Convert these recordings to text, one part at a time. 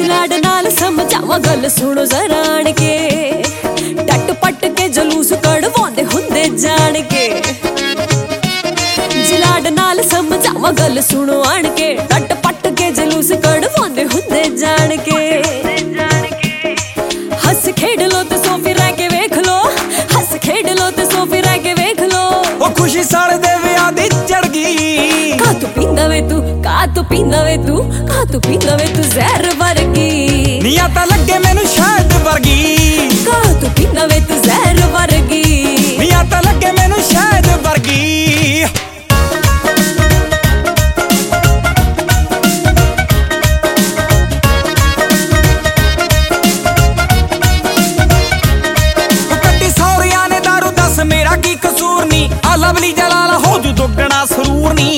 लाड नाल समझावा गल सुनो जरा आण के टट पट के जलूस कढ़वांदे हुंदे जान के लाड नाल समझावा गल सुनो आण के टट पट के जलूस कढ़वांदे हुंदे जान के हस खेड लो ते सोफी रह के वेख लो हस खेड लो ते सोफी रह के वेख लो ओ खुशी साल दे विआह दी चढ़ गई का तू पींदा वे तू का तू पींदा वे तू का तू पींदा वे तू जहर वर्गी निया ता लगे मैनू शायद वर्गी का तू पींदा वे तू जहर वर्गी निया ता लगे मैनू शायद वर्गी मेरा की कसूर नी आ लवली जलाल हो जू दुगना सरूर नी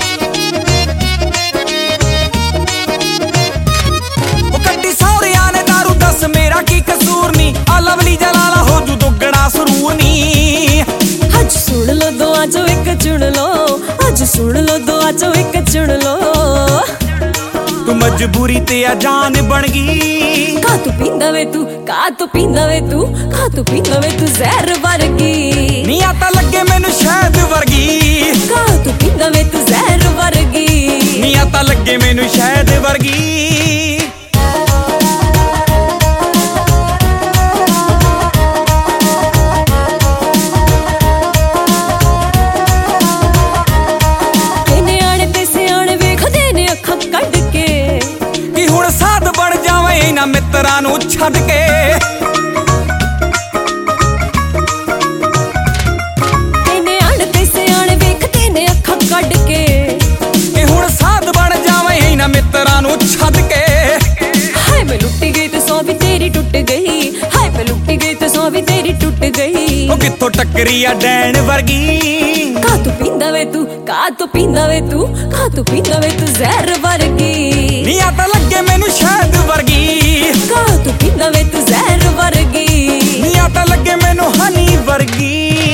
कट्टी सौरिया ने दारू दस मेरा की कसूर नी आ लवली जलाल हो जू दुगना सरूर नी अज सुन लो दो आजो एक चुन लो अज सुन लो दो आजो एक चुन लो तू मजबूरी ते जान बन गई का तू पींदा वे तू का तू पींदा वे तू का तू पींदा वे तू जहर वर्गी नी आता लगे मैनू शायद वर्गी का तू पींदा वे तू जहर वर्गी नी आता लगे मैनू शायद वर्गी मित्रां नूं छड्ड के तेने आण ते सियाण वेखदे ने अखां कढ के कि हुण साध बण जावे ना मित्रां नूं छड्ड के हाय मैं लुट्टी गई ते सौ भी तेरी टुट गई हाय मैं लुट्टी गई ते सौ भी तेरी टुट गई ओ कित्थों टक्करी आ डैन वर्गी का तू पींदा वे तू का तू पींदा वे तू का तू पींदा वे तू जहर वर्गी नी आता लगे मैनू शायद वर्गी का तू पींदा वे तू जहर वर्गी नी आता लगे मैनू हनी वर्गी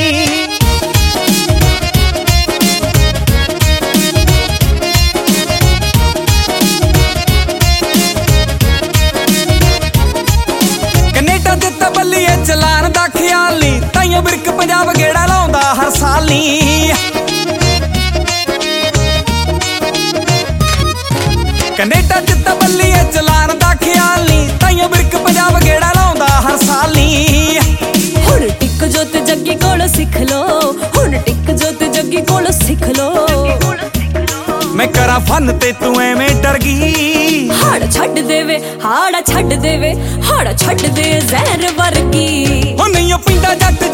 कनेडा दे तबलीए चलान दा ख्याल नी ताइयों बिरक पंजाब गेड़ा लाउंदा हर साल नी कनेडा च तबलीए चलान दा ख्याल नी ताइयों बिरक पंजाब गेड़ा लाउंदा हर साल नी हुण टिक जो ते जग्गी कोलों सिख लो हुण टिक जो ते जग्गी कोलों सिख लो मैं करा फन ते तू एवें डर गई हाड़ छड्ड देवे हाड़ा छड्ड देवे हाड़ा छड्ड दे जहर वर्गी ओ नहीं पींदा जट